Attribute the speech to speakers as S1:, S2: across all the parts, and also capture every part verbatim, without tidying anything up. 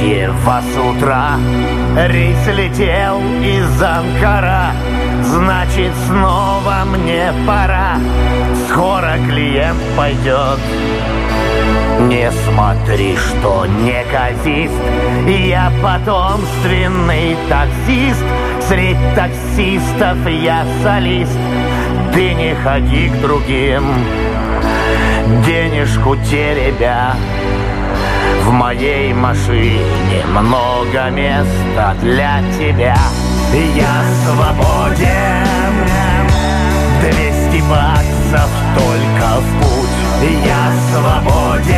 S1: третьего с утра рейс летел из Анкара. Значит, снова мне пора. Скоро клиент пойдет. Не смотри, что неказист, я потомственный таксист. Средь таксистов я солист. Ты не ходи к другим, денежку теребя. В моей машине много места для тебя. Я свободен, двести баксов только в путь. Я свободен,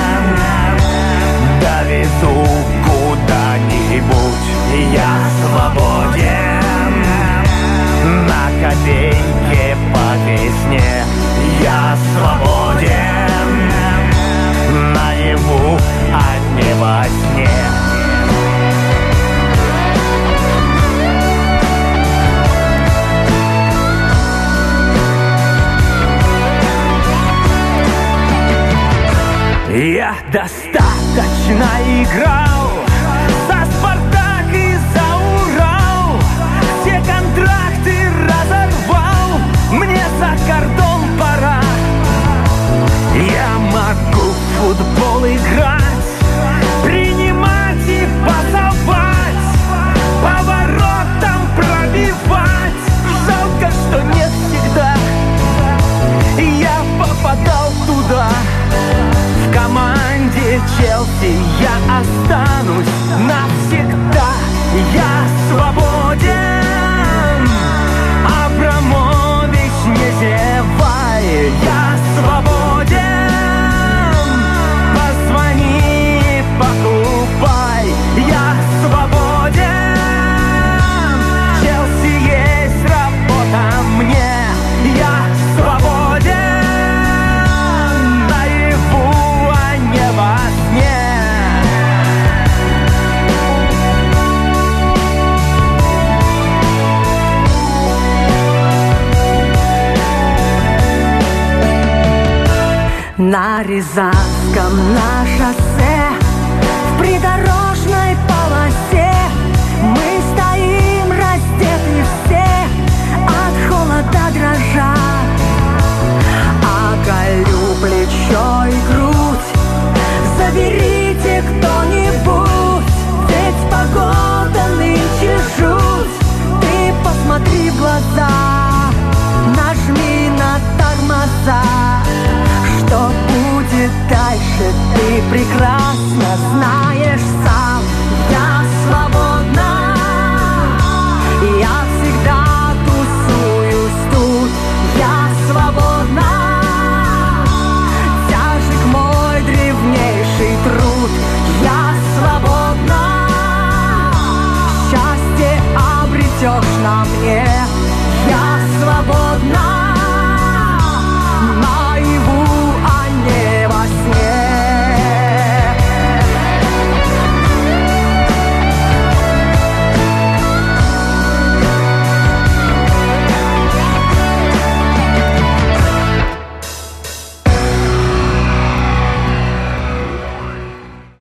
S1: довезу куда-нибудь. Я свободен, на копейке по весне. Я свободен, наяву, а не во сне. Я достаточно играл за «Спартак» и за «Урал». Все контракты разорвал, мне за кордон пора. Я могу в футбол играть, принимать и пасовать, поворотом пробивать. Жалко, что не всегда я попадал туда. В команде Челси я останусь навсегда. Я свободен, Абрамович, не зевай. Я свободен, позвони, покупай. Я свободен, Челси есть работа мне. Я свободен, во сне. На Рязанском на шоссе, в придорожной полосе мы стоим раздеты все, от холода дрожа. Оголю плечо и грудь, заберите кто-нибудь, ведь погода нынче жуть. Ты посмотри в глаза, нажми на тормоза. Что будет дальше, ты прекрасно знаешь сам. Я свободна, я всегда тусуюсь тут. Я свободна, тяжек мой древнейший труд. Я свободна, счастье обретешь на мне.